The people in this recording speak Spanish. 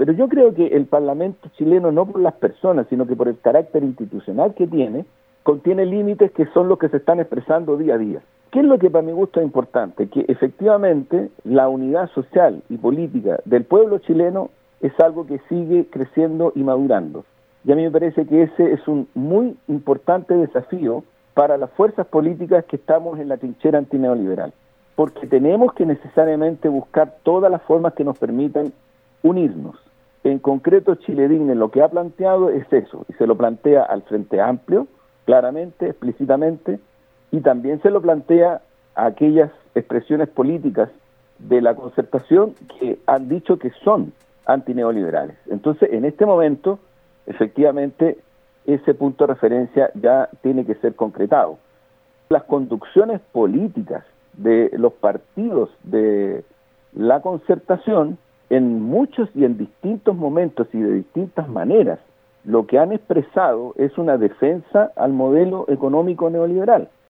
Pero yo creo que el Parlamento chileno, no por las personas, sino que por el carácter institucional que tiene, contiene límites que son los que se están expresando día a día. ¿Qué es lo que para mi gusto es importante? Que efectivamente la unidad social y política del pueblo chileno es algo que sigue creciendo y madurando. Y a mí me parece que ese es un muy importante desafío para las fuerzas políticas que estamos en la trinchera antineoliberal, porque tenemos que necesariamente buscar todas las formas que nos permitan unirnos. En concreto, Chile Digna lo que ha planteado es eso, y se lo plantea al Frente Amplio, claramente, explícitamente, y también se lo plantea a aquellas expresiones políticas de la concertación que han dicho que son antineoliberales. Entonces, en este momento, efectivamente, ese punto de referencia ya tiene que ser concretado. Las conducciones políticas de los partidos de la concertación, en muchos y en distintos momentos y de distintas maneras, lo que han expresado es una defensa al modelo económico neoliberal.